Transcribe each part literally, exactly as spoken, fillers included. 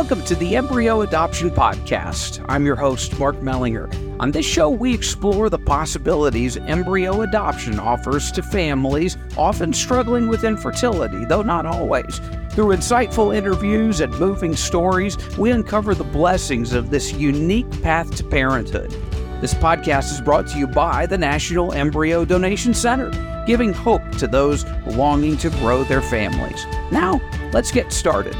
Welcome to the Embryo Adoption Podcast. I'm your host, Mark Mellinger. On this show, we explore the possibilities embryo adoption offers to families often struggling with infertility, though not always. Through insightful interviews and moving stories, we uncover the blessings of this unique path to parenthood. This podcast is brought to you by the National Embryo Donation Center, giving hope to those longing to grow their families. Now, let's get started.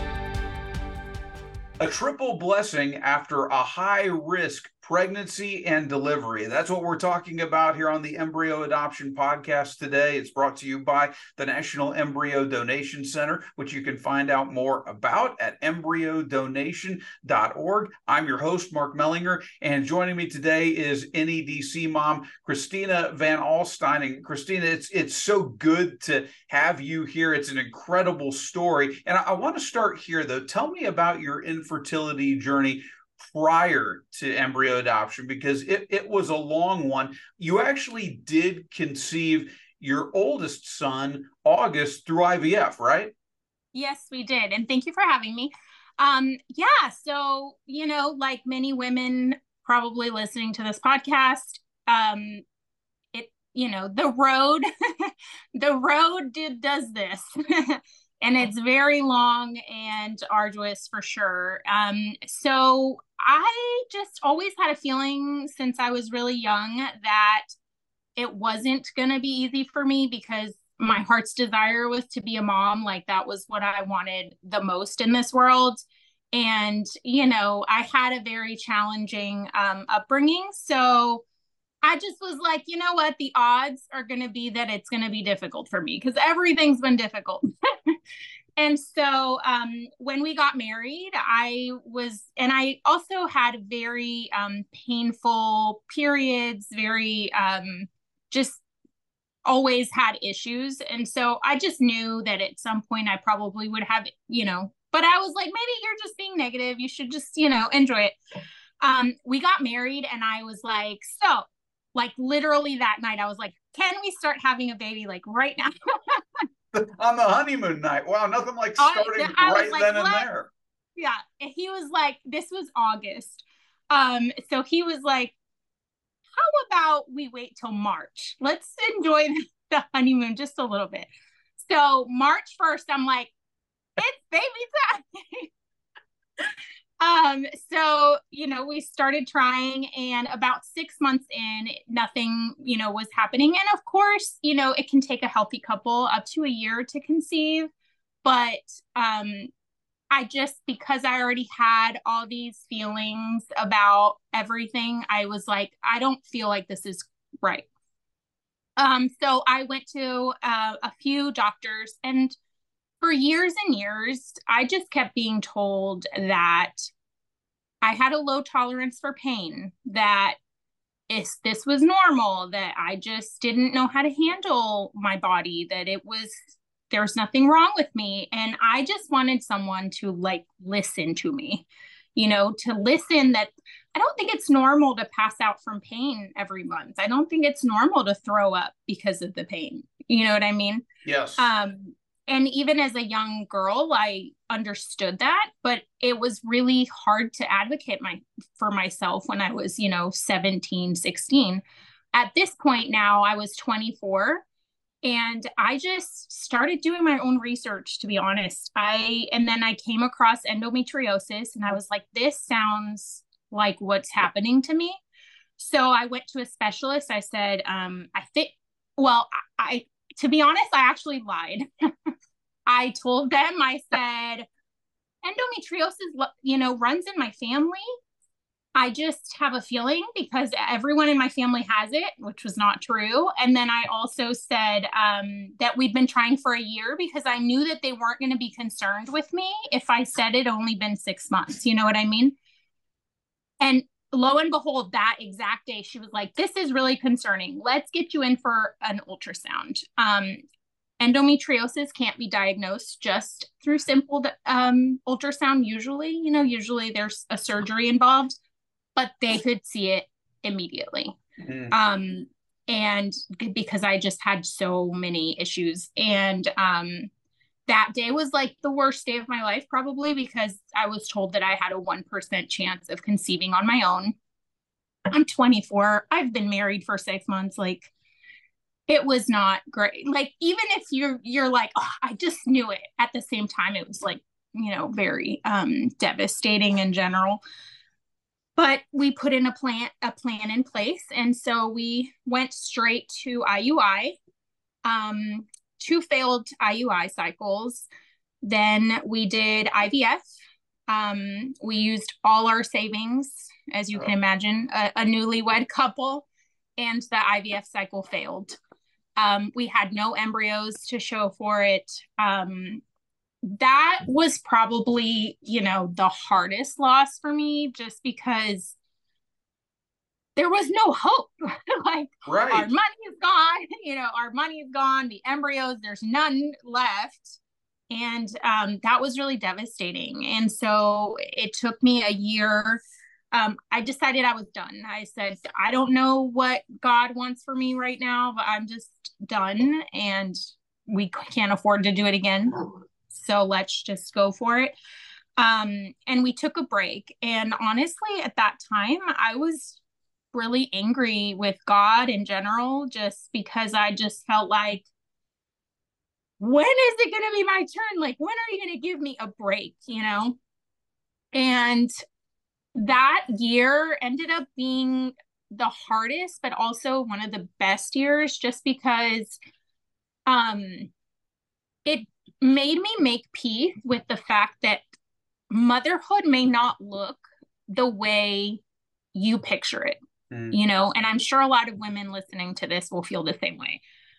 A triple blessing after a high-risk pregnancy and delivery. That's what we're talking about here on the Embryo Adoption Podcast today. It's brought to you by the National Embryo Donation Center, which you can find out more about at embryo donation dot org. I'm your host, Mark Mellinger, and joining me today is N E D C mom, Christina Van Alstyne. And Christina, it's it's so good to have you here. It's an incredible story. And I, I want to start here, though. Tell me about your infertility journey prior to embryo adoption, because it, it was a long one. You actually did conceive your oldest son, August, through I V F, right? Yes, we did. And thank you for having me. Um, yeah, so, you know, like many women probably listening to this podcast, um, it, you know, the road, the road did, does this. And it's very long and arduous for sure. Um, so I just always had a feeling since I was really young that it wasn't going to be easy for me because my heart's desire was to be a mom. Like that was what I wanted the most in this world. And, you know, I had a very challenging um, upbringing. So I just was like, you know what? The odds are going to be that it's going to be difficult for me because everything's been difficult. And so um, when we got married, I was, and I also had very um, painful periods, very um, just always had issues. And so I just knew that at some point I probably would have, you know, but I was like, maybe you're just being negative. You should just, you know, enjoy it. Um, we got married and I was like, so like literally that night, I was like, can we start having a baby like right now? On the honeymoon night. Wow, nothing like starting I, I right like, then and what? there. Yeah, he was like, this was August. Um, so he was like, how about we wait till March? Let's enjoy the honeymoon just a little bit. So March first, I'm like, it's baby time. Um, so, you know, we started trying and about six months in, nothing, you know, was happening. And of course, you know, it can take a healthy couple up to a year to conceive. But um, I just, because I already had all these feelings about everything, I was like, I don't feel like this is right. Um, so I went to uh, a few doctors and for years and years, I just kept being told that I had a low tolerance for pain, that if this was normal, that I just didn't know how to handle my body, that it was, there's nothing wrong with me. And I just wanted someone to like listen to me, you know, to listen that I don't think it's normal to pass out from pain every month. I don't think it's normal to throw up because of the pain. You know what I mean? Yes. Um, And even as a young girl, I understood that, but it was really hard to advocate my for myself when I was, you know, seventeen, sixteen. At this point now, I was twenty-four, and I just started doing my own research, to be honest. I and then I came across endometriosis, and I was like, this sounds like what's happening to me. So I went to a specialist. I said, um, I think, well, I to be honest, I actually lied. I told them, I said, endometriosis, you know, runs in my family. I just have a feeling because everyone in my family has it, which was not true. And then I also said um, that we'd been trying for a year because I knew that they weren't going to be concerned with me if I said it only been six months. You know what I mean? And lo and behold, that exact day, she was like, this is really concerning. Let's get you in for an ultrasound. Um, endometriosis can't be diagnosed just through simple um, ultrasound. Usually, you know, usually there's a surgery involved, but they could see it immediately. Mm-hmm. Um, and because I just had so many issues. And um, that day was like the worst day of my life, probably because I was told that I had a one percent chance of conceiving on my own. I'm twenty-four. I've been married for six months. Like, it was not great. Like, even if you're, you're like, oh, I just knew it. At the same time, it was like, you know, very um, devastating in general. But we put in a plan, a plan in place. And so we went straight to I U I, um, two failed I U I cycles. Then we did I V F. Um, we used all our savings, as you can imagine, a, a newlywed couple, and the I V F cycle failed. Um, we had no embryos to show for it. Um, that was probably, you know, the hardest loss for me, just because there was no hope. Like, right. Our money is gone, you know, our money is gone, the embryos, there's none left. And um, that was really devastating. And so it took me a year. Um, I decided I was done. I said, I don't know what God wants for me right now, but I'm just done, and we can't afford to do it again. So let's just go for it. Um, and we took a break. And honestly, at that time, I was really angry with God in general, just because I just felt like, when is it going to be my turn? Like, when are you going to give me a break, you know? And that year ended up being the hardest, but also one of the best years, just because um, it made me make peace with the fact that motherhood may not look the way you picture it, mm. you know? And I'm sure a lot of women listening to this will feel the same way.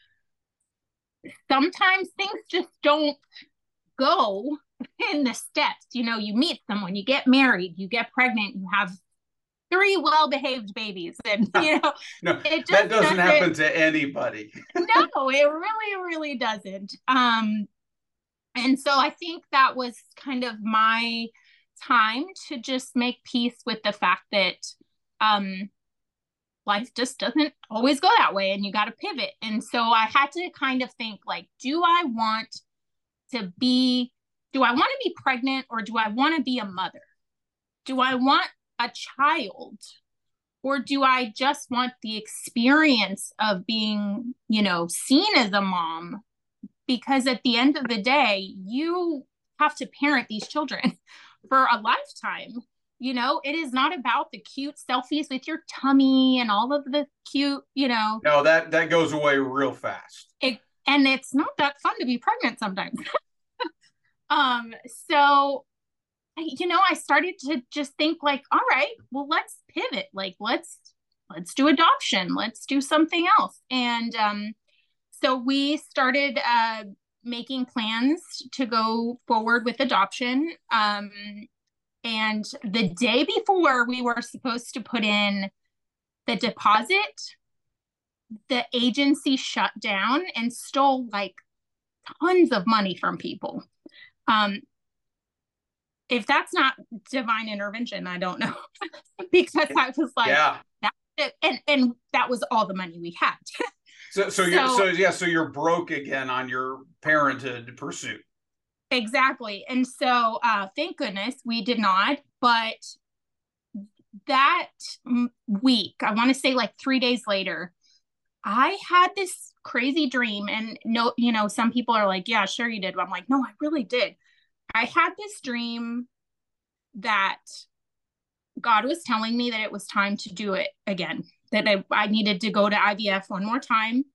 Sometimes things just don't go in the steps. You know, you meet someone, you get married, you get pregnant, you have three well-behaved babies, and you know, no, it just that doesn't, doesn't happen to anybody. No, it really, really doesn't. Um, and so I think that was kind of my time to just make peace with the fact that um, life just doesn't always go that way, and you got to pivot. And so I had to kind of think, like, do I want to be, do I want to be pregnant, or do I want to be a mother? Do I want a child, or do I just want the experience of being, you know, seen as a mom? Because at the end of the day, you have to parent these children for a lifetime. You know, it is not about the cute selfies with your tummy and all of the cute, you know. No, that, that goes away real fast. It, and it's not that fun to be pregnant sometimes. um, so, you know, I started to just think, like, all right, well, let's pivot. Like, let's, let's do adoption. Let's do something else. And um, so we started uh, making plans to go forward with adoption. Um, And the day before we were supposed to put in the deposit, the agency shut down and stole like tons of money from people. Um, if that's not divine intervention, I don't know. Because I was like, yeah. that, and, and that was all the money we had. so, so, so, you're, so, yeah, so you're broke again on your parenthood pursuit. Exactly. And so uh, thank goodness we did not. But that week, I want to say like three days later, I had this crazy dream. And no, you know, some people are like, yeah, sure you did. But I'm like, no, I really did. I had this dream that God was telling me that it was time to do it again, that I, I needed to go to I V F one more time.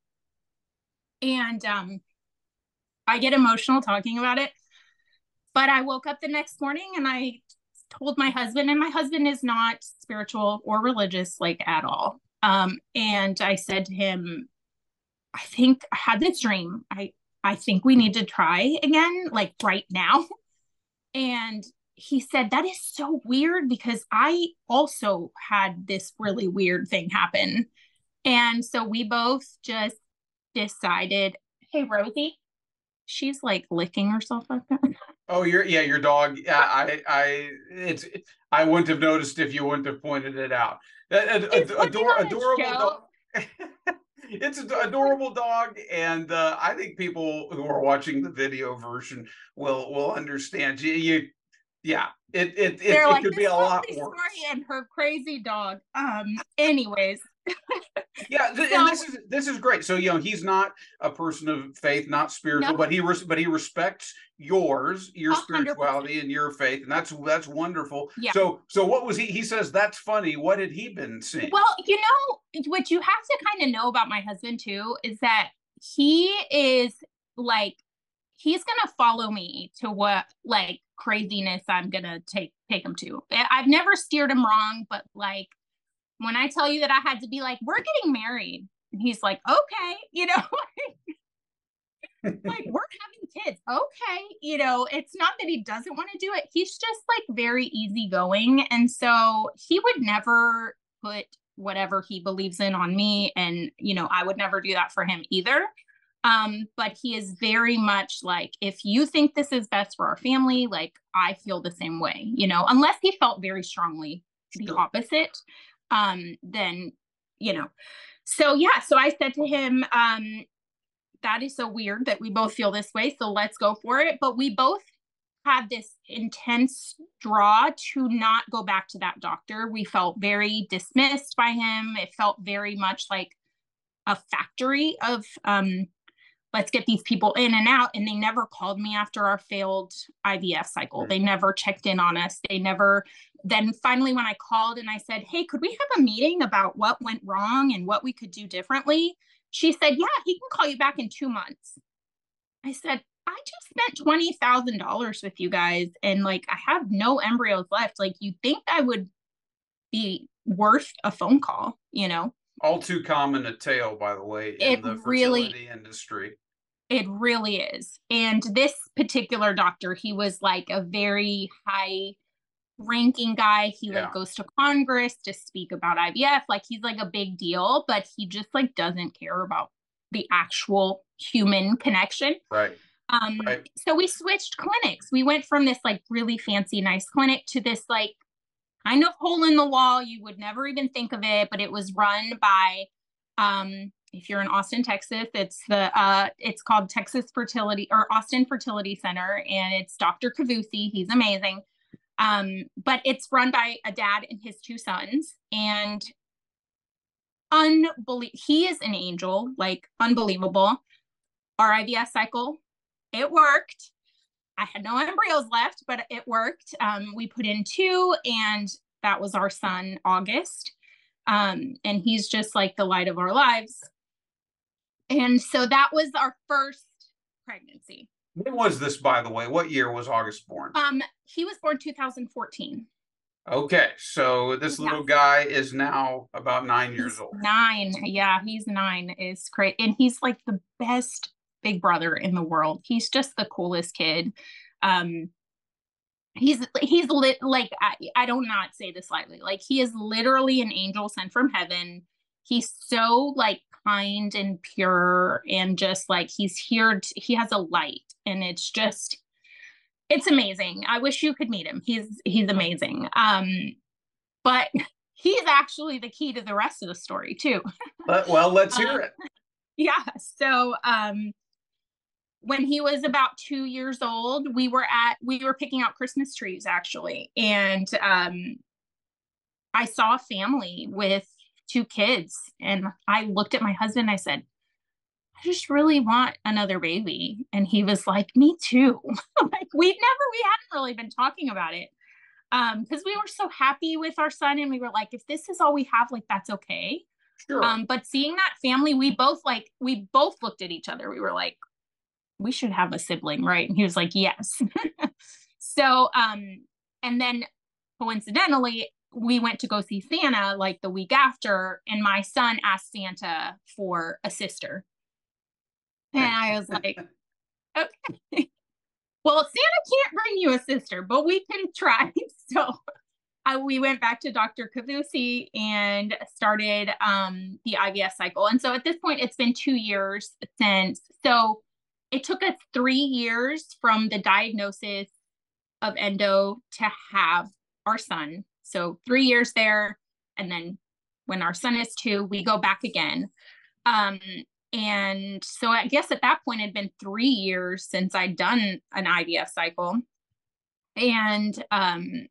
And um, I get emotional talking about it. But I woke up the next morning and I told my husband, and my husband is not spiritual or religious, like, at all. Um, and I said to him, I think I had this dream. I, I think we need to try again, like right now. And he said, that is so weird, because I also had this really weird thing happen. And so we both just decided, hey, Rosie, she's like licking herself like that. Oh, your yeah, your dog. Yeah, I, I, it's. I wouldn't have noticed if you wouldn't have pointed it out. Ad, ad, ador, adorable dog. It's an adorable dog, and uh, I think people who are watching the video version will will understand. You, you yeah, it it it, They're it like, could be this a lot lovely worse. story and her crazy dog. Um, anyways. Yeah, th- and So this is this is great. So you know, he's not a person of faith, not spiritual, no, but he res- but he respects yours, your a hundred percent. spirituality, and your faith, and that's that's wonderful. Yeah. So so what was he? He says that's funny. What had he been seeing? Well, you know, what you have to kind of know about my husband too is that he is like, he's gonna follow me to what like craziness I'm gonna take take him to. I've never steered him wrong, but like when I tell you that I had to be like, we're getting married, and he's like, okay, you know, like we're having kids, okay, you know, it's not that he doesn't want to do it. He's just like very easygoing, and so he would never put whatever he believes in on me, and you know, I would never do that for him either. Um, but he is very much like, if you think this is best for our family, like I feel the same way, you know, unless he felt very strongly the Sure. opposite, um, then, you know. So yeah, so I said to him, um, that is so weird that we both feel this way, so let's go for it. But we both had this intense draw to not go back to that doctor. We felt very dismissed by him. It felt very much like a factory of um let's get these people in and out. And they never called me after our failed I V F cycle. They never checked in on us. They never, then finally, when I called and I said, hey, could we have a meeting about what went wrong and what we could do differently? She said, yeah, he can call you back in two months. I said, I just spent twenty thousand dollars with you guys and like, I have no embryos left. Like, you think I would be worth a phone call, you know? All too common a tale, by the way, in It the really, fertility industry. It really is. And this particular doctor, he was like a very high ranking guy. He Yeah. like goes to Congress to speak about I V F. Like he's like a big deal, but he just like doesn't care about the actual human connection. Right. Um, right. So we switched clinics. We went from this like really fancy, nice clinic to this like kind of hole in the wall. You would never even think of it, but it was run by, um, if you're in Austin, Texas, it's the, uh, it's called Texas Fertility or Austin Fertility Center. And it's Doctor Cavusi. He's amazing. Um, but it's run by a dad and his two sons, and unbelievable. He is an angel, like unbelievable. Our I V F cycle, it worked. I had no embryos left, but it worked. Um, we put in two, and that was our son, August. Um, and he's just like the light of our lives. And so that was our first pregnancy. When was this, by the way? What year was August born? Um, he was born two thousand fourteen. Okay, so this Yeah. little guy is now about nine years He's old. Nine, yeah, he's nine. Is great, and he's like the best big brother in the world. He's just the coolest kid. Um, he's he's lit like I, I don't not say this lightly. Like he is literally an angel sent from heaven. He's so like kind and pure, and just like he's here. To, he has a light, and it's just it's amazing. I wish you could meet him. He's he's amazing. Um, but he's actually the key to the rest of the story too. But, well, let's hear um, it. Yeah. So um, when he was about two years old, we were at we were picking out Christmas trees actually, and um, I saw a family with two kids, and I looked at my husband. And I said, I just really want another baby. And he was like, me too. Like we never, we hadn't really been talking about it. Um, because we were so happy with our son, and we were like, if this is all we have, like that's okay. Sure. Um, but seeing that family, we both like, we both looked at each other. We were like, we should have a sibling, right? And he was like, yes. So, um, and then coincidentally, we went to go see Santa like the week after, and my son asked Santa for a sister. And I was like, okay, well, Santa can't bring you a sister, but we can try. So I, we went back to Doctor Cavusi and started um, the I V F cycle. And so at this point, it's been two years since. So it took us three years from the diagnosis of endo to have our son. So three years there. And then when our son is two, we go back again. Um, and so I guess at that point it had been three years since I'd done an I V F cycle. And um,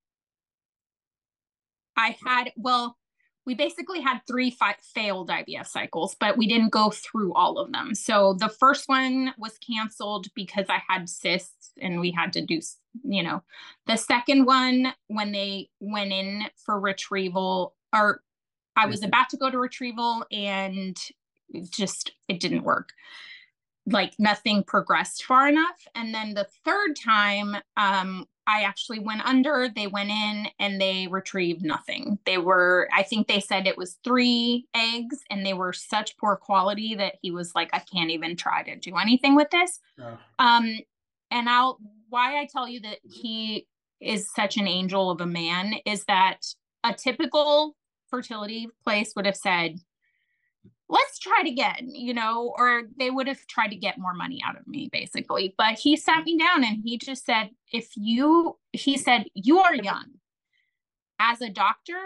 I had, well, we basically had three fi- failed I V F cycles, but we didn't go through all of them. So the first one was canceled because I had cysts and we had to do, you know, the second one, when they went in for retrieval, or I was about to go to retrieval and it just, it didn't work. Like nothing progressed far enough. And then the third time, um, I actually went under, they went in and they retrieved nothing. They were, I think they said it was three eggs and they were such poor quality that he was like, I can't even try to do anything with this. Oh. Um, and I'll, why I tell you that he is such an angel of a man is that a typical fertility place would have said, let's try it again, you know, or they would have tried to get more money out of me, basically. But he sat me down and he just said, if you, he said, you are young. As a doctor,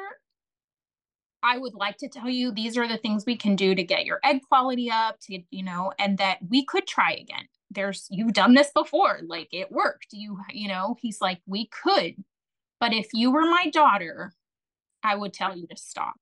I would like to tell you, these are the things we can do to get your egg quality up, to, you know, and that we could try again. There's, you've done this before, like it worked. You, you know, he's like, we could, but if you were my daughter, I would tell you to stop.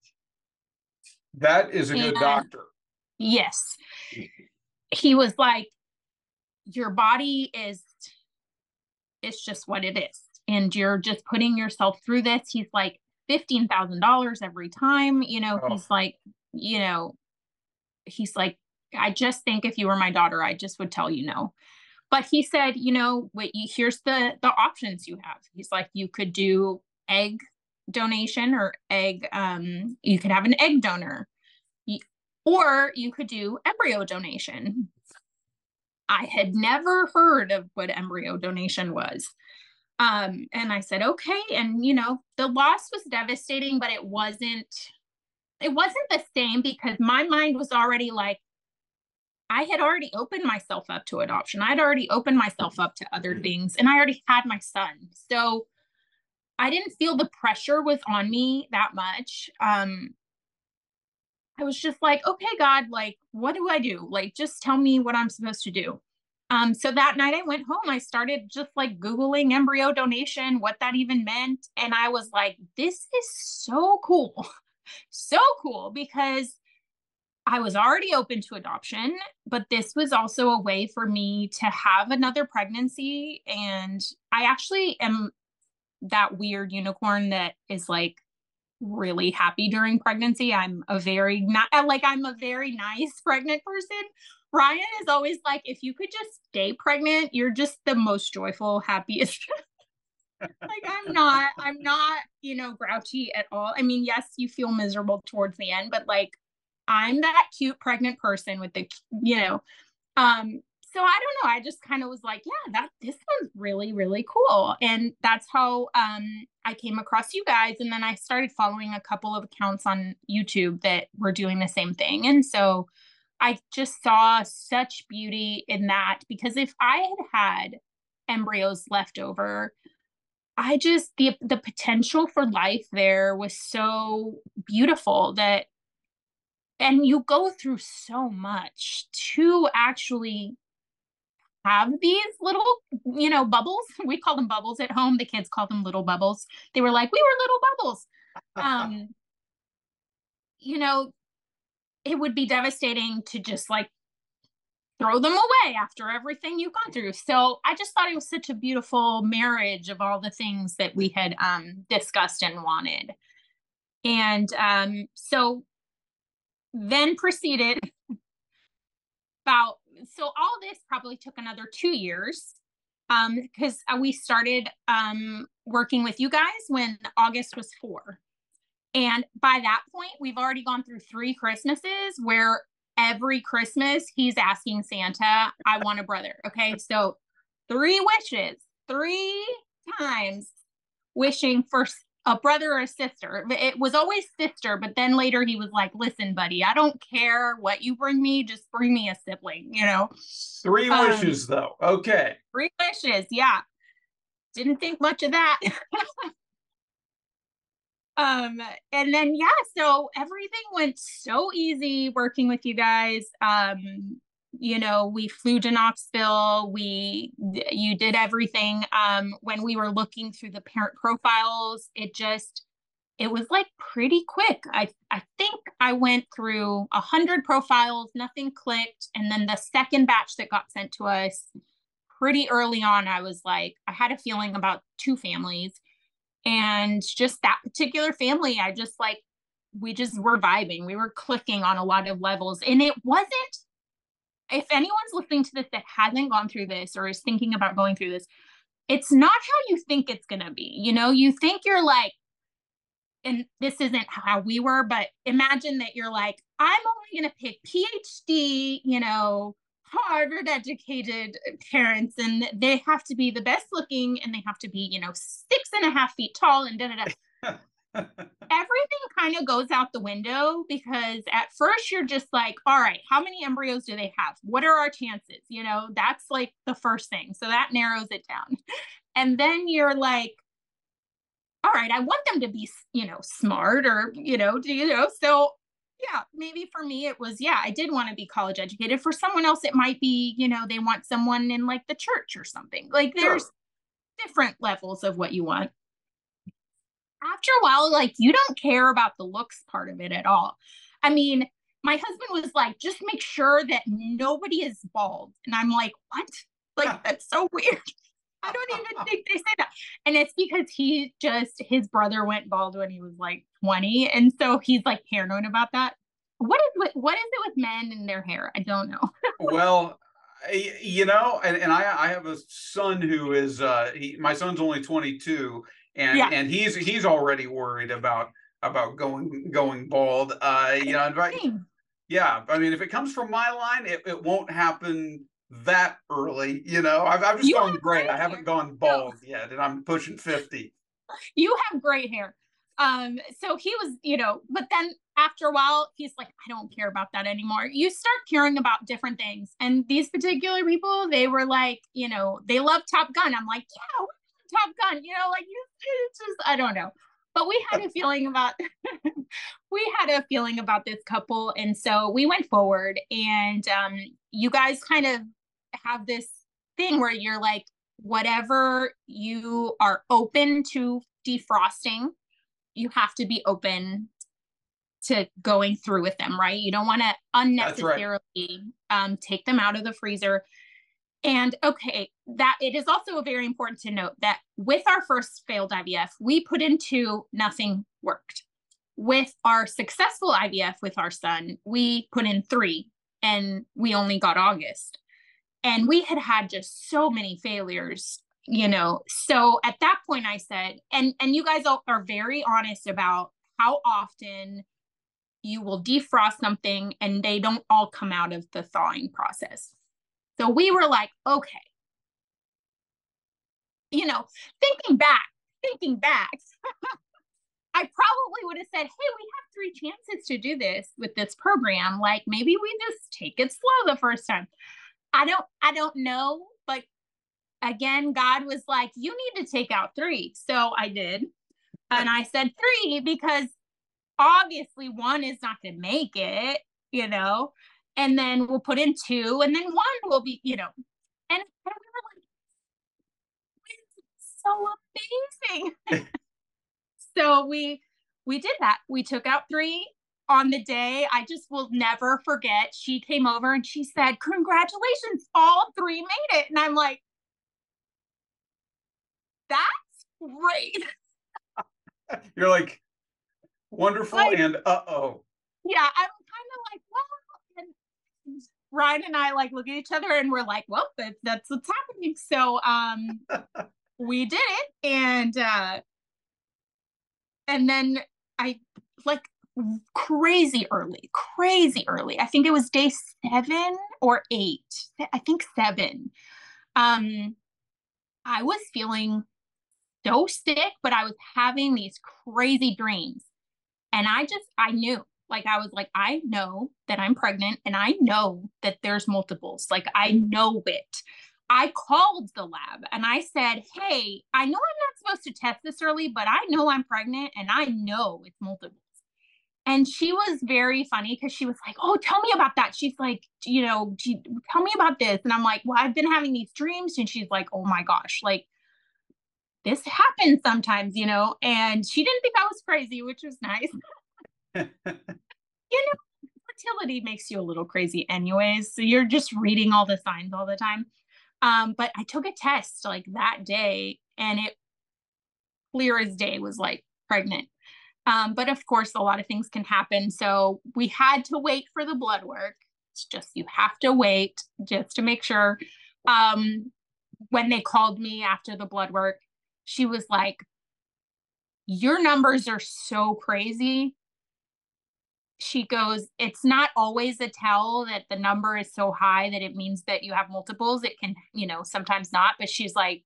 That is a good and, doctor. Yes. He was like, your body is, it's just what it is. And you're just putting yourself through this. He's like, fifteen thousand dollars every time, you know, oh. He's like, you know, he's like, I just think if you were my daughter, I just would tell you no. But he said, you know, wait, here's the, the options you have. He's like, you could do egg donation or egg, um, you could have an egg donor, or you could do embryo donation. I had never heard of what embryo donation was. Um, and I said, okay. And, you know, the loss was devastating, but it wasn't, it wasn't the same because my mind was already like, I had already opened myself up to adoption. I'd already opened myself up to other things and I already had my son. So I didn't feel the pressure was on me that much. Um, I was just like, okay, God, like, what do I do? Like, just tell me what I'm supposed to do. Um, so that night I went home, I started just like Googling embryo donation, what that even meant. And I was like, this is so cool. So cool, because I was already open to adoption, but this was also a way for me to have another pregnancy. And I actually am that weird unicorn that is like really happy during pregnancy. I'm a very not like I'm a very nice pregnant person. Ryan is always like, if you could just stay pregnant, you're just the most joyful, happiest. Like I'm not, I'm not, you know, grouchy at all. I mean, yes, you feel miserable towards the end, but like I'm that cute pregnant person with the, you know, um, so I don't know. I just kind of was like, yeah, that this was really, really cool. And that's how um, I came across you guys. And then I started following a couple of accounts on YouTube that were doing the same thing. And so I just saw such beauty in that, because if I had had embryos left over, I just, the, the potential for life there was so beautiful that, and you go through so much to actually have these little, you know, bubbles. We call them bubbles at home. The kids call them little bubbles. They were like, we were little bubbles. Um, you know, it would be devastating to just like throw them away after everything you've gone through. So I just thought it was such a beautiful marriage of all the things that we had um, discussed and wanted. And um, so then proceeded about, so all this probably took another two years um, because we started um, working with you guys when August was four. And by that point, we've already gone through three Christmases where every Christmas he's asking Santa, I want a brother. Okay. So three wishes, three times wishing for a brother or a sister. It was always sister, but then later he was like, listen, buddy, I don't care what you bring me, just bring me a sibling, you know? Three um, wishes though. Okay. Three wishes. Yeah. Didn't think much of that. Um, and then, yeah, so everything went so easy working with you guys. Um, you know, we flew to Knoxville. We, you did everything. Um, when we were looking through the parent profiles, it just, it was like pretty quick. I, I think I went through a hundred profiles, nothing clicked. And then the second batch that got sent to us pretty early on, I was like, I had a feeling about two families. And just that particular family, I just like, we just were vibing. We were clicking on a lot of levels. And it wasn't, if anyone's listening to this that hasn't gone through this or is thinking about going through this, it's not how you think it's going to be. You know, you think you're like, and this isn't how we were, but imagine that you're like, I'm only going to pick PhD, you know, Harvard educated parents, and they have to be the best looking, and they have to be, you know, six and a half feet tall, and da da da. Everything kind of goes out the window, because at first you're just like, all right, how many embryos do they have? What are our chances? You know, that's like the first thing. So that narrows it down. And then you're like, all right, I want them to be, you know, smart, or, you know, do you know, so yeah, maybe for me it was, yeah, I did want to be college educated. For someone else, it might be, you know, they want someone in like the church or something. Like there's sure. different levels of what you want. After a while, like you don't care about the looks part of it at all. I mean, my husband was like, just make sure that nobody is bald. And I'm like, what? Like, that's so weird. I don't even think they say that. And it's because he just, his brother went bald when he was like twenty. And so he's like paranoid about that. What is with, what is it with men and their hair? I don't know. Well, you know, and, and I, I have a son who is, uh, he, my son's only twenty-two, and, yeah. and he's, he's already worried about, about going, going bald. Uh, you know, in fact, yeah, I mean, if it comes from my line, it, it won't happen that early, you know. I've, I've just you gone gray. I haven't gone bald no. yet, and I'm pushing fifty. You have great hair. Um, so he was, you know, but then after a while, he's like, I don't care about that anymore. You start caring about different things. And these particular people, they were like, you know, they love Top Gun. I'm like, yeah, Top Gun, you know, like it's just, I don't know. But we had a feeling about we had a feeling about this couple. And so we went forward, and um, you guys kind of have this thing where you're like, whatever you are open to defrosting, you have to be open to going through with them, right? You don't want to unnecessarily right. um, take them out of the freezer. And okay, that it is also very important to note that with our first failed I V F, we put in two, nothing worked. With our successful I V F with our son, we put in three, and we only got August. And we had had just so many failures, you know. So at that point I said, and, and you guys are very honest about how often you will defrost something and they don't all come out of the thawing process. So we were like, okay, you know, thinking back, thinking back, I probably would have said, hey, we have three chances to do this with this program. Like maybe we just take it slow the first time. I don't, I don't know. But again, God was like, you need to take out three. So I did. And I said three because obviously one is not going to make it, you know, and then we'll put in two, and then one will be, you know, and we were like, so amazing. So we, we did that. We took out three. On the day, I just will never forget, she came over and she said, congratulations, all three made it. And I'm like, that's great. You're like, wonderful, like, and uh-oh. Yeah, I'm kind of like, well, and Ryan and I like look at each other and we're like, well, that, that's what's happening. So um, we did it. And, uh, and then I like, crazy early, crazy early. I think it was day seven or eight. I think seven. Um, I was feeling so sick, but I was having these crazy dreams. And I just, I knew, like, I was like, I know that I'm pregnant, and I know that there's multiples. Like, I know it. I called the lab and I said, hey, I know I'm not supposed to test this early, but I know I'm pregnant and I know it's multiples. And she was very funny because she was like, oh, tell me about that. She's like, you know, she, tell me about this. And I'm like, well, I've been having these dreams. And she's like, oh my gosh, like this happens sometimes, you know? And she didn't think I was crazy, which was nice. You know, fertility makes you a little crazy anyways. So you're just reading all the signs all the time. Um, but I took a test like that day and it clear as day was like pregnant. Um, but of course, a lot of things can happen. So we had to wait for the blood work. It's just, you have to wait just to make sure. Um, when they called me after the blood work, she was like, your numbers are so crazy. She goes, it's not always a tell that the number is so high that it means that you have multiples. It can, you know, sometimes not, but she's like,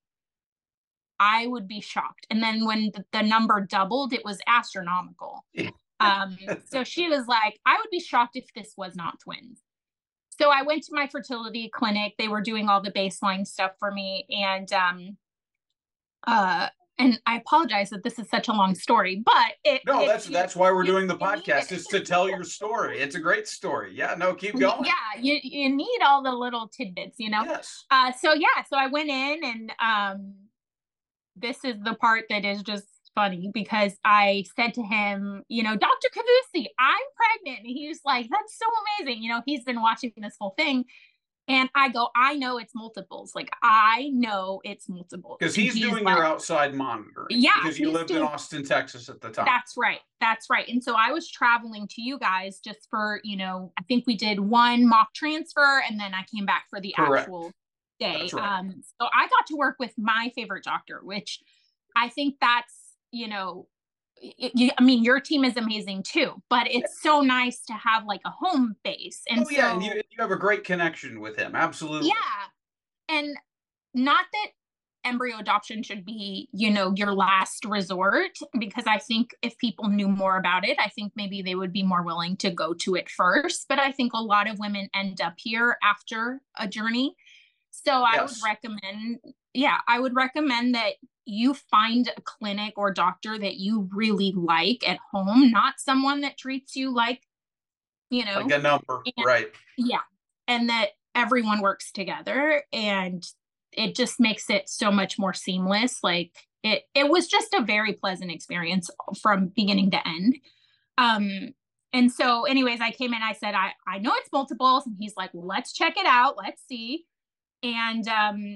I would be shocked. And then when the, the number doubled, it was astronomical. Um, so she was like, I would be shocked if this was not twins. So I went to my fertility clinic. They were doing all the baseline stuff for me. And, um, uh, and I apologize that this is such a long story, but it, no, it, that's, you, that's why we're you, doing the podcast, is to tell your story. It's a great story. Yeah, no, keep going. Yeah. You, you need all the little tidbits, you know? Yes. Uh, so yeah, so I went in and, um, this is the part that is just funny because I said to him, you know, Doctor Cavusi, I'm pregnant. And he was like, that's so amazing. You know, he's been watching this whole thing. And I go, I know it's multiples. Like, I know it's multiples. Because he's, he's doing like, your outside monitoring. Yeah. Because you lived doing, in Austin, Texas at the time. That's right. That's right. And so I was traveling to you guys just for, you know, I think we did one mock transfer and then I came back for the Correct. actual day. Right. Um, so I got to work with my favorite doctor, which I think that's, you know, it, you, I mean, your team is amazing too, but it's so nice to have like a home base. And oh, yeah, so, and you, you have a great connection with him. Absolutely. Yeah. And not that embryo adoption should be, you know, your last resort, because I think if people knew more about it, I think maybe they would be more willing to go to it first. But I think a lot of women end up here after a journey. So yes. I would recommend, yeah, I would recommend that you find a clinic or doctor that you really like at home, not someone that treats you like, you know, like a number, and, right? Yeah. And that everyone works together and it just makes it so much more seamless. Like it, it was just a very pleasant experience from beginning to end. Um, and so anyways, I came in, I said, I, I know it's multiples. And he's like, well, let's check it out. Let's see. And um,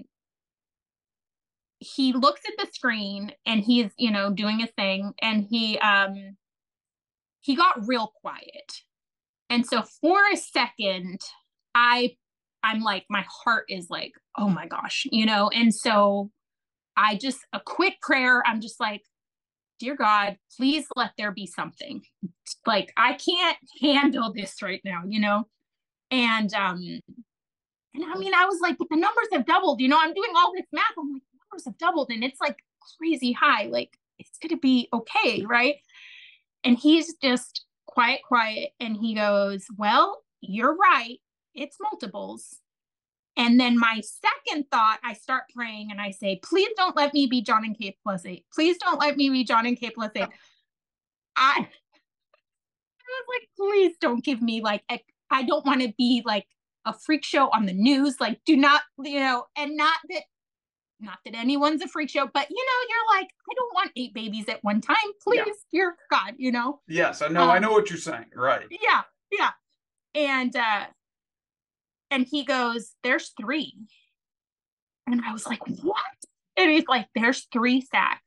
he looks at the screen and he's, you know, doing a thing and he, um, he got real quiet. And so for a second, I, I'm like, my heart is like, oh my gosh, you know? And so I just, a quick prayer, I'm just like, dear God, please let there be something. Like, I can't handle this right now, you know? And, um, and I mean, I was like, but the numbers have doubled, you know, I'm doing all this math. I'm like, the numbers have doubled and it's like crazy high. Like, it's going to be okay. Right. And he's just quiet, quiet. And he goes, well, you're right. It's multiples. And then my second thought, I start praying and I say, please don't let me be John and Kate plus eight. Please don't let me be John and Kate plus eight. I, I was like, please don't give me like, a, I don't want to be like a freak show on the news. Like, do not, you know, and not that, not that anyone's a freak show, but you know, you're like, I don't want eight babies at one time. Please, yeah. Dear God, you know? Yes, I know. Um, I know what you're saying. Right. Yeah. Yeah. And, uh, and he goes, there's three. And I was like, what? And he's like, there's three sacks.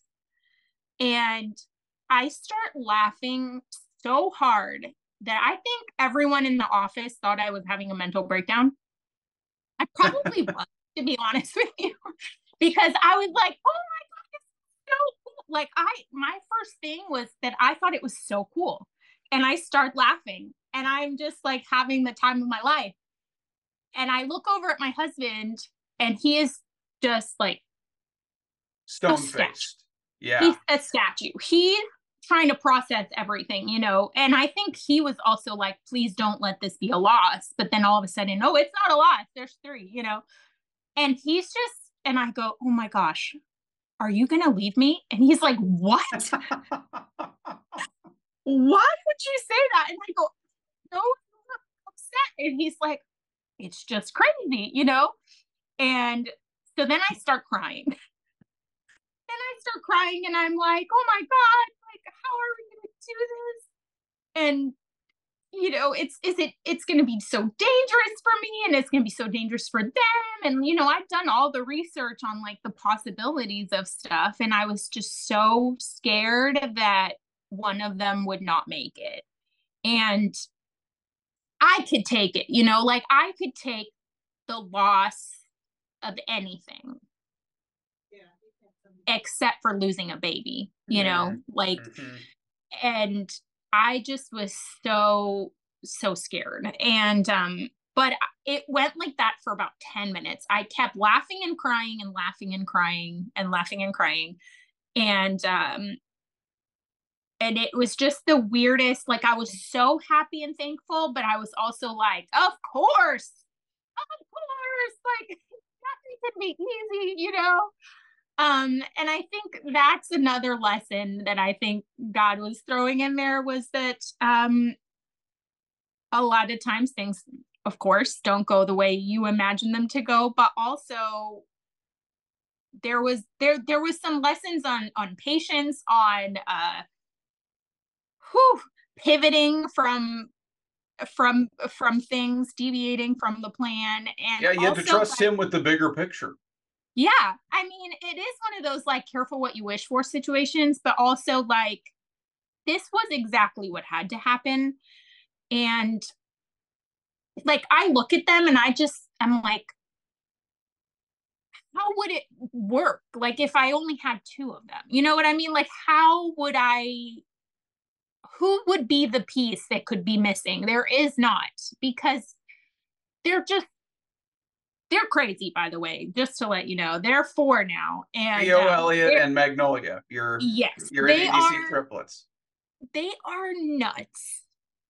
And I start laughing so hard that I think everyone in the office thought I was having a mental breakdown. I probably was, to be honest with you, because I was like, oh my God, it's so cool. Like I, my first thing was that I thought it was so cool. And I start laughing and I'm just like having the time of my life. And I look over at my husband and he is just like stone-faced. Yeah. He's a statue. He's trying to process everything, you know, and I think he was also like, please don't let this be a loss. But then all of a sudden, oh, it's not a loss. There's three, you know, and he's just, and I go, oh my gosh, are you going to leave me? And he's like, what? Why would you say that? And I go, no, you're upset. And he's like, it's just crazy, you know? And so then I start crying. Then I start crying and I'm like, oh my God, like, how are we going to do this? And, you know, it's, is it, it's going to be so dangerous for me, and it's going to be so dangerous for them. And, you know, I've done all the research on like the possibilities of stuff. And I was just so scared that one of them would not make it. And I could take it, you know, like I could take the loss of anything. Yeah. Except for losing a baby, you know, mm-hmm. like, mm-hmm. and I just was so, so scared. And, um, but it went like that for about ten minutes. I kept laughing and crying and laughing and crying and laughing and crying. And, um, and it was just the weirdest, like I was so happy and thankful, but I was also like, of course, of course, like nothing can be easy, you know? Um, and I think that's another lesson that I think God was throwing in there, was that um, a lot of times things, of course, don't go the way you imagine them to go, but also there was there there was some lessons on on patience, on uh, whew, pivoting from from from things, deviating from the plan, and yeah, you have to trust like, him with the bigger picture. Yeah, I mean, it is one of those like careful what you wish for situations, but also like this was exactly what had to happen. And like I look at them and I just I'm like, how would it work? Like if I only had two of them, you know what I mean? Like how would I, who would be the piece that could be missing? There is not, because they're just they're crazy, by the way, just to let you know. They're four now. And Theo, um, Elliot, and Magnolia. Your yes, your A B C triplets. They are nuts.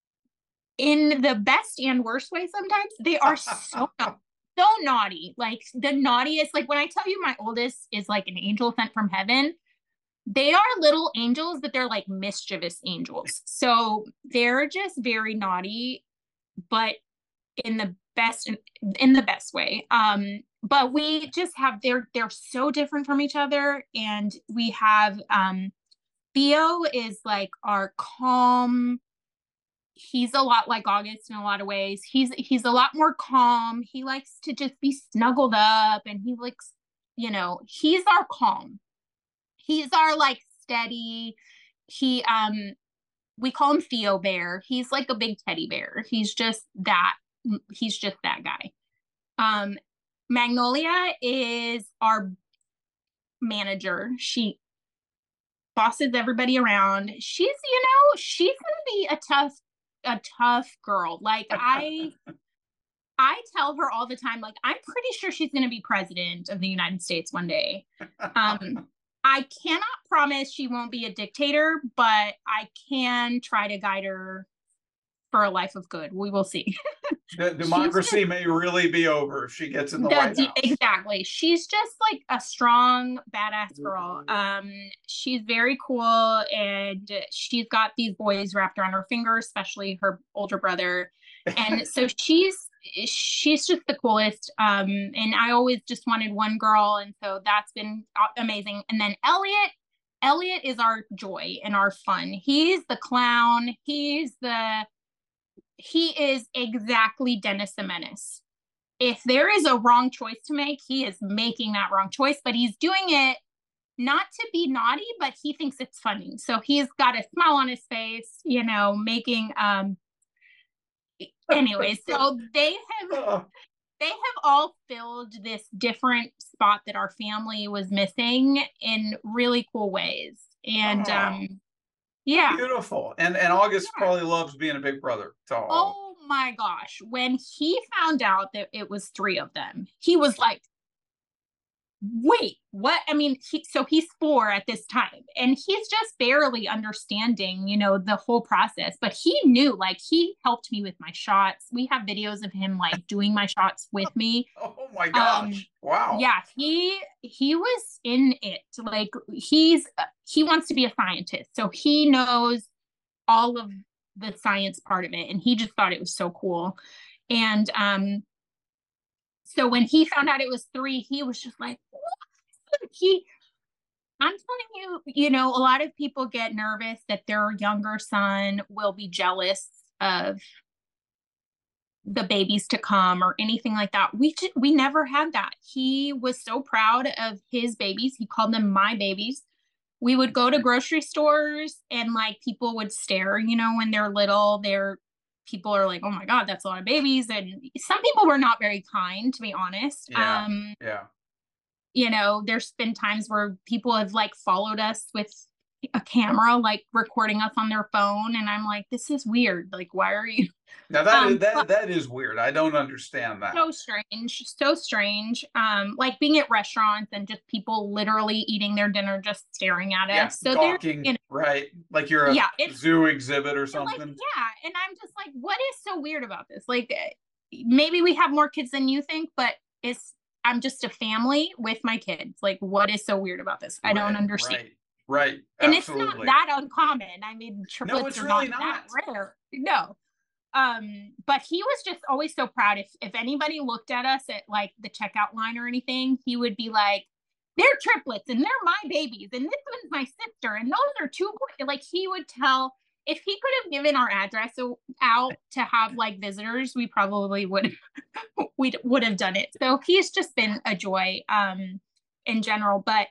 In the best and worst way sometimes. They are so so naughty. Like the naughtiest, like when I tell you my oldest is like an angel sent from heaven, they are little angels, but they're like mischievous angels. So they're just very naughty, but in the best in the best way. Um, but we just have they're they're so different from each other. And we have um Theo is like our calm. He's a lot like August in a lot of ways. He's he's a lot more calm. He likes to just be snuggled up, and he likes, you know, he's our calm. He's our like steady. He um we call him Theo Bear. He's like a big teddy bear. He's just that he's just that guy. Um, Magnolia is our manager. She bosses everybody around. She's, you know, she's gonna be a tough, a tough girl. Like I, I tell her all the time, like I'm pretty sure she's gonna be president of the United States one day. Um, I cannot promise she won't be a dictator, but I can try to guide her for a life of good. We will see. The democracy just, may really be over if she gets in the, the White House. Exactly. She's just like a strong, badass girl. Um, she's very cool, and she's got these boys wrapped around her finger, especially her older brother. And so she's she's just the coolest. Um, and I always just wanted one girl, and so that's been amazing. And then Elliot, Elliot is our joy and our fun. He's the clown. He's the He is exactly Dennis the Menace. If there is a wrong choice to make, he is making that wrong choice, but he's doing it not to be naughty, but he thinks it's funny. So he's got a smile on his face, you know, making, um, anyway, so they have, they have all filled this different spot that our family was missing in really cool ways. And, oh. um, yeah. Beautiful. And and August yeah. probably loves being a big brother to all. Oh my gosh. When he found out that it was three of them, he was like, wait, what? I mean, he, so he's four at this time and he's just barely understanding, you know, the whole process, but he knew, like, he helped me with my shots. We have videos of him like doing my shots with me. Oh my Um, gosh. Wow. yeah, he, he was in it. Like he's, he wants to be a scientist. So he knows all of the science part of it. And he just thought it was so cool. And, um, so when he found out it was three, he was just like, what? He, I'm telling you, you know, a lot of people get nervous that their younger son will be jealous of the babies to come or anything like that. We just, we never had that. He was so proud of his babies. He called them my babies. We would go to grocery stores and like people would stare, you know, when they're little, they're people are like, oh my God, that's a lot of babies. And some people were not very kind, to be honest. Yeah. Um, Yeah. you know, there's been times where people have like followed us with a camera, like recording us on their phone. And I'm like, this is weird. Like, why are you? Now that is Um, that that is weird. I don't understand that. so strange, so strange. Um, like being at restaurants and just people literally eating their dinner, just staring at Yeah, us. So they're, gawking, you know, right? Like you're a yeah, it's zoo exhibit or like, something. yeah. And I'm just like, what is so weird about this? Like, maybe we have more kids than you think, but it's, I'm just a family with my kids. Like, what is so weird about this? I don't Right, understand. right, right. And it's not Absolutely. that uncommon. I mean, No, triplets it's are really not not. that rare. No. Um, but he was just always so proud. If if anybody looked at us at like the checkout line or anything, he would be like, they're triplets and they're my babies, and this one's my sister, and those are two boys. Like he would tell, if he could have given our address out to have like visitors, we probably would we would have done it. So he's just been a joy um in general. But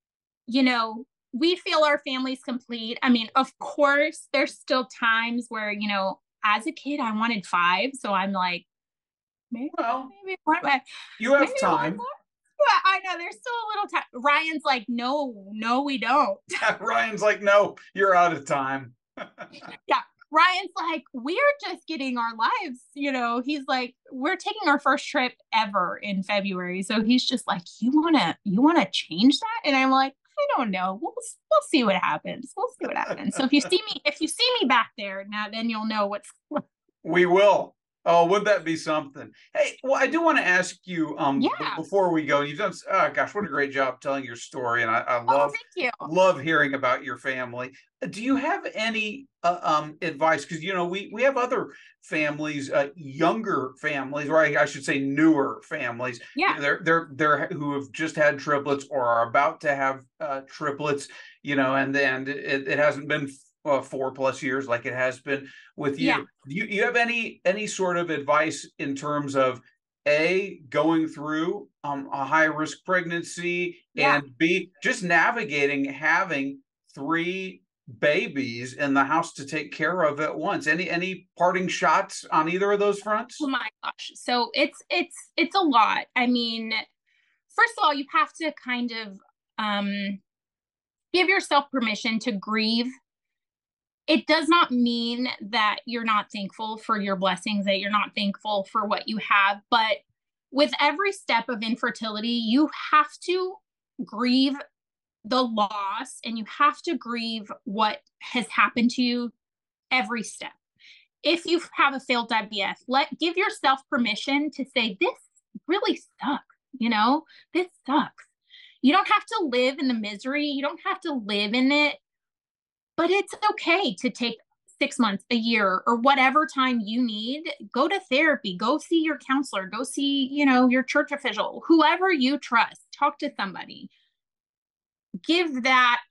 you know, we feel our family's complete. I mean, of course, there's still times where, you know, as a kid, I wanted five. So I'm like, maybe, Well, maybe one, you have maybe one time. more. Yeah, I know there's still a little time. Ryan's like, no, no, we don't. Ryan's like, no, you're out of time. Yeah. Ryan's like, we're just getting our lives, you know. He's like, we're taking our first trip ever in February. So he's just like, you wanna, you wanna change that? And I'm like, I don't know. We'll we'll see what happens. We'll see what happens. So if you see me, if you see me back there now, then you'll know what's. We will. Oh, would that be something? Hey, well, I do want to ask you, um, Yeah. before we go, you've done, oh gosh, what a great job telling your story, and I, I Oh, love, thank you. love hearing about your family. Do you have any uh, um advice? Because you know, we we have other families, uh, younger families, or I, I should say, newer families. Yeah. They're they're they're who have just had triplets or are about to have uh, triplets. You know, and and it, it hasn't been uh, four plus years like it has been with you. Yeah. Do you you have any any sort of advice in terms of A, going through um, a high risk pregnancy, Yeah. and B, just navigating having three babies in the house to take care of at once? Any any parting shots on either of those fronts? Oh my gosh. So it's it's it's a lot. I mean, first of all, you have to kind of um give yourself permission to grieve. It does not mean that you're not thankful for your blessings, that you're not thankful for what you have. But with every step of infertility, you have to grieve the loss and you have to grieve what has happened to you every step. If you have a failed I V F, let give yourself permission to say, this really sucks. You know, this sucks. You don't have to live in the misery. You don't have to live in it. But it's okay to take six months, a year, or whatever time you need. Go to therapy, go see your counselor, go see, you know, your church official, whoever you trust, talk to somebody. Give that,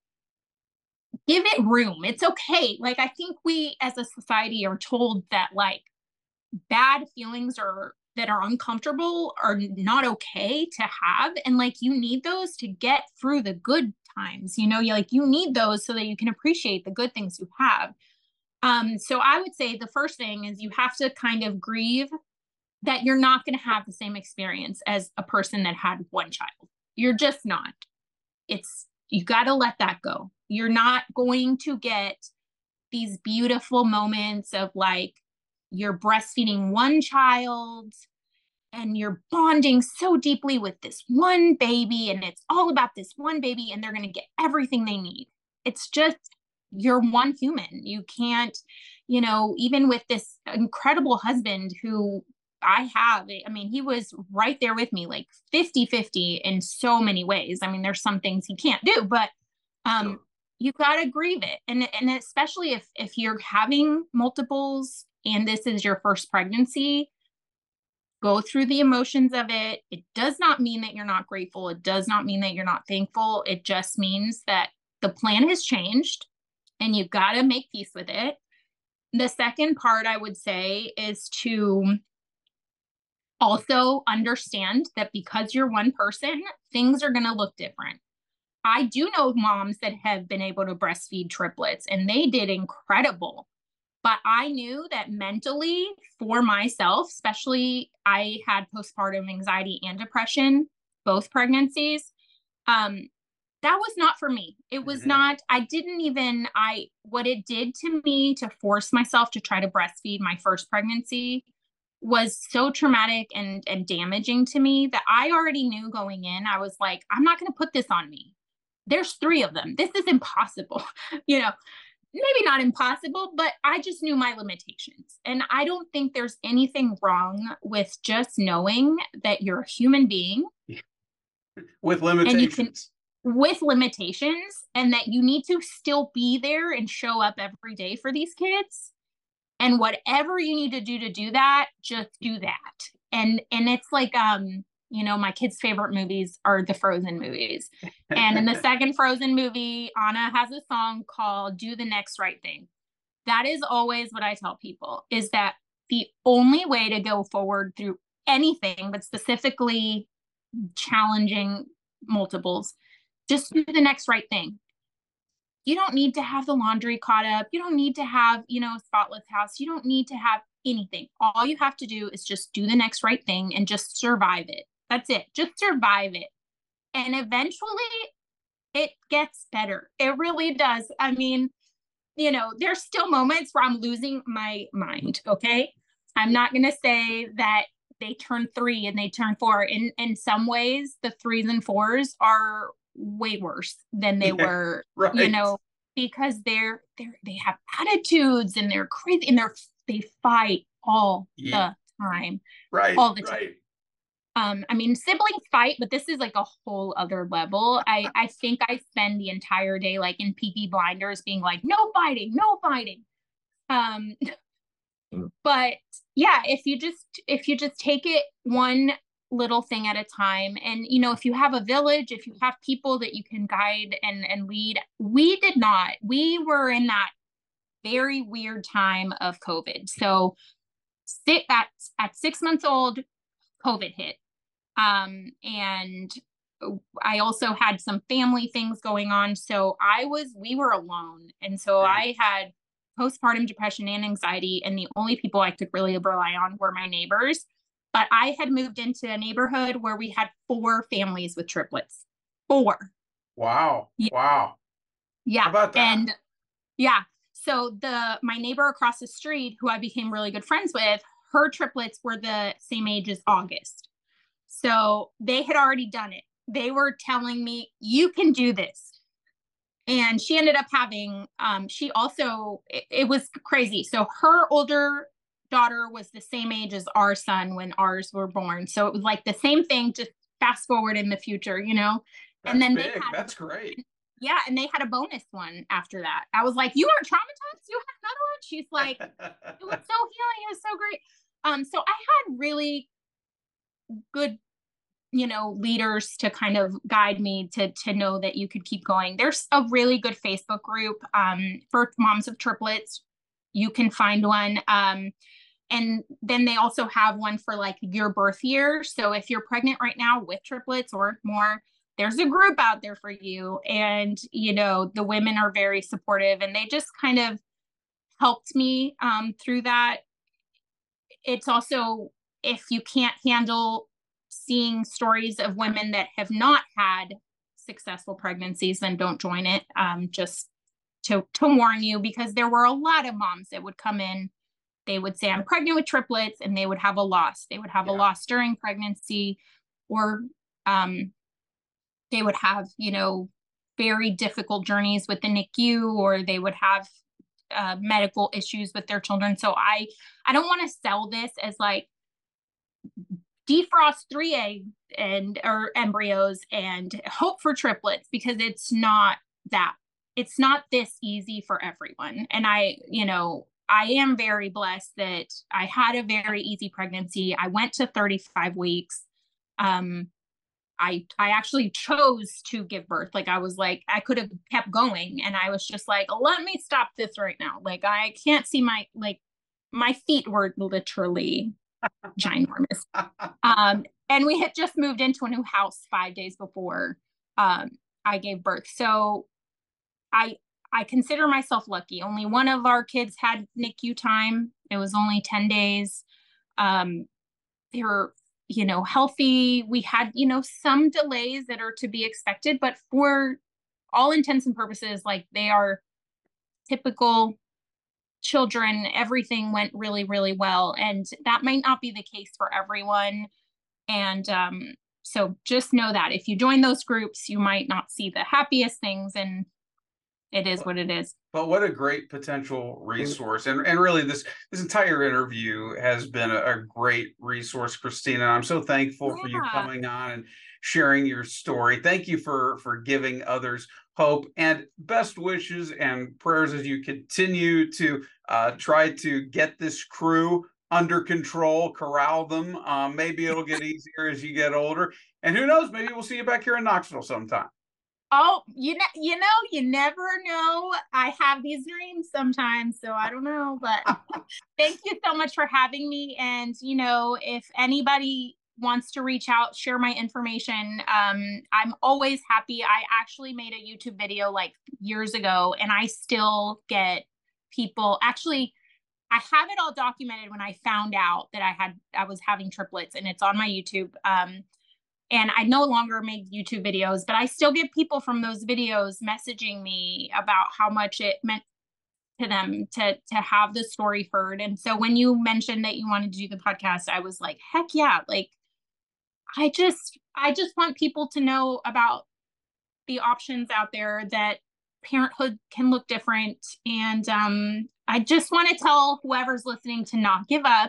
give it room. It's okay. Like, I think we as a society are told that like bad feelings are that are uncomfortable are not okay to have. And like, you need those to get through the good times, you know, you like, you need those so that you can appreciate the good things you have. Um, so I would say the first thing is you have to kind of grieve that you're not going to have the same experience as a person that had one child. You're just not. It's, you got to let that go. You're not going to get these beautiful moments of like, you're breastfeeding one child and you're bonding so deeply with this one baby, and it's all about this one baby, and they're going to get everything they need. It's just, you're one human. You can't, you know, even with this incredible husband who I have, I mean, he was right there with me, like fifty fifty in so many ways. I mean, there's some things he can't do, but um, sure. You got to grieve it. And, and especially if, if you're having multiples and this is your first pregnancy, go through the emotions of it. It does not mean that you're not grateful. It does not mean that you're not thankful. It just means that the plan has changed and you've got to make peace with it. The second part I would say is to also understand that because you're one person, things are going to look different. I do know moms that have been able to breastfeed triplets and they did incredible. But I knew that mentally for myself, especially I had postpartum anxiety and depression, both pregnancies. Um, that was not for me. It was mm-hmm. not, I didn't even, I, what it did to me to force myself to try to breastfeed my first pregnancy was so traumatic and, and damaging to me that I already knew going in. I was like, I'm not going to put this on me. There's three of them. This is impossible, you know. Maybe not impossible, but I just knew my limitations. And I don't think there's anything wrong with just knowing that you're a human being. With limitations. Can, with limitations, and that you need to still be there and show up every day for these kids. And whatever you need to do to do that, just do that. And and it's like, um, you know, my kids' favorite movies are the Frozen movies. And in the second Frozen movie, Anna has a song called Do the Next Right Thing. That is always what I tell people, is that the only way to go forward through anything, but specifically challenging multiples, just do the next right thing. You don't need to have the laundry caught up. You don't need to have, you know, a spotless house. You don't need to have anything. All you have to do is just do the next right thing and just survive it. That's it. Just survive it. And eventually it gets better. It really does. I mean, you know, there's still moments where I'm losing my mind. Okay. I'm not going to say that they turn three and they turn four. In, in some ways, the threes and fours are way worse than they yeah, were, right. you know, because they're, they're, they have attitudes and they're crazy and they're, they fight all yeah. the time. Right. All the time. Right. Um, I mean, siblings fight, but this is like a whole other level. I, I think I spend the entire day like in Peaky Blinders being like, no fighting, no fighting. Um, but yeah, if you just, if you just take it one little thing at a time, and, you know, if you have a village, if you have people that you can guide and, and lead, we did not, we were in that very weird time of COVID. So sit at, at six months old, COVID hit. Um, and I also had some family things going on. So I was, we were alone. And so I had postpartum depression and anxiety. And the only people I could really rely on were my neighbors. But I had moved into a neighborhood where we had four families with triplets. Four. Wow. Yeah. Wow. Yeah. How about that? And yeah. So the, my neighbor across the street, who I became really good friends with, her triplets were the same age as August. So they had already done it. They were telling me, you can do this. And she ended up having, um, she also, it, it was crazy. So her older daughter was the same age as our son when ours were born. So it was like the same thing, just fast forward in the future, you know? That's and then big. They had, That's great. Yeah. And they had a bonus one after that. I was like, you weren't traumatized? You had another one? She's like, it was so healing. It was so great. Um, so I had really good, you know, leaders to kind of guide me to, to know that you could keep going. There's a really good Facebook group, um, for moms of triplets. You can find one. Um, and then they also have one for like your birth year. So if you're pregnant right now with triplets or more, there's a group out there for you. And, you know, the women are very supportive and they just kind of helped me, um, through that. It's also, if you can't handle seeing stories of women that have not had successful pregnancies, then don't join it. Um, just to, to warn you, because there were a lot of moms that would come in they would say, I'm pregnant with triplets, and they would have a loss. They would have yeah. a loss during pregnancy, or um, they would have, you know, very difficult journeys with the N I C U, or they would have uh, medical issues with their children. So I, I don't want to sell this as like defrost three eggs and or embryos and hope for triplets, because it's not that. It's not this easy for everyone. And I, you know, I am very blessed that I had a very easy pregnancy. I went to thirty-five weeks. Um, I, I actually chose to give birth. Like I was like, I could have kept going. And I was just like, let me stop this right now. Like, I can't see my, like my feet were literally ginormous. Um, and we had just moved into a new house five days before um, I gave birth. So I, I consider myself lucky. Only one of our kids had N I C U time. It was only ten days. Um, they were, you know, healthy. We had, you know, some delays that are to be expected, but for all intents and purposes, like they are typical children. Everything went really, really well. And that might not be the case for everyone. And um, so just know that if you join those groups, you might not see the happiest things, and it is what it is. But what a great potential resource. And and really this this entire interview has been a, a great resource, Christina. I'm so thankful yeah. for you coming on and sharing your story. Thank you for for giving others hope, and best wishes and prayers as you continue to uh, try to get this crew under control, corral them. Um, maybe it'll get easier as you get older. And who knows, maybe we'll see you back here in Knoxville sometime. Oh, you know, you know, you never know. I have these dreams sometimes, so I don't know, but thank you so much for having me. And, you know, if anybody wants to reach out, share my information, um, I'm always happy. I actually made a YouTube video like years ago, and I still get people. Actually, I have it all documented when I found out that I had, I was having triplets, and it's on my YouTube. Um, And I no longer make YouTube videos, but I still get people from those videos messaging me about how much it meant to them to to have the story heard. And so when you mentioned that you wanted to do the podcast, I was like, heck yeah. Like, I just, I just want people to know about the options out there, that parenthood can look different. And um, I just want to tell whoever's listening to not give up,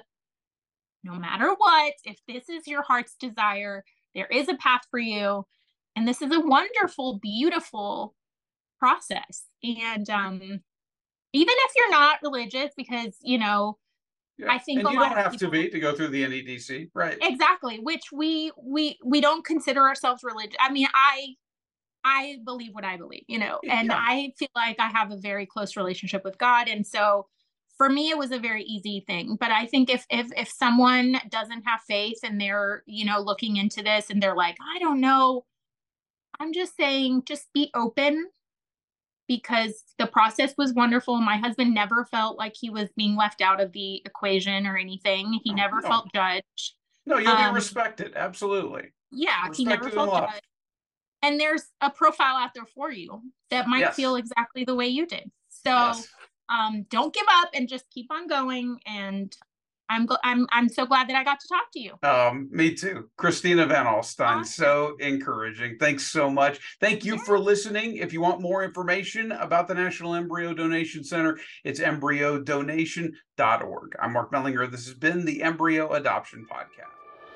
no matter what. If this is your heart's desire, there is a path for you. And this is a wonderful, beautiful process. And um, even if you're not religious, because, you know, yeah. I think and a you lot don't have people, to be to go through the N E D C, right? Exactly. Which we we we don't consider ourselves religious. I mean, I I believe what I believe, you know, and yeah. I feel like I have a very close relationship with God. And so for me, it was a very easy thing. But I think if if if someone doesn't have faith and they're, you know, looking into this and they're like, I don't know, I'm just saying, just be open, because the process was wonderful. My husband never felt like he was being left out of the equation or anything. He never no. felt judged. No, you'll um, be respected. Absolutely. Yeah, respected he never felt judged. And there's a profile out there for you that might yes. feel exactly the way you did. So yes. Um, don't give up and just keep on going. And I'm I'm I'm so glad that I got to talk to you. Um, me too. Christina Van Alstyne, awesome. So encouraging. Thanks so much. Thank you yeah. for listening. If you want more information about the National Embryo Donation Center, it's embryo donation dot org. I'm Mark Mellinger. This has been the Embryo Adoption Podcast.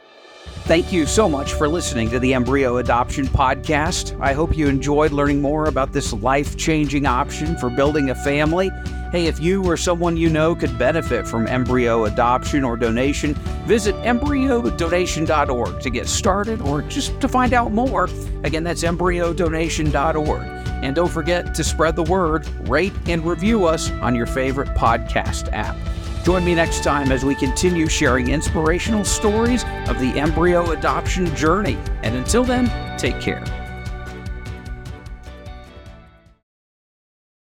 Thank you so much for listening to the Embryo Adoption Podcast. I hope you enjoyed learning more about this life-changing option for building a family. Hey, if you or someone you know could benefit from embryo adoption or donation, visit embryo donation dot org to get started or just to find out more. Again, that's embryo donation dot org. And don't forget to spread the word, rate, and review us on your favorite podcast app. Join me next time as we continue sharing inspirational stories of the embryo adoption journey. And until then, take care.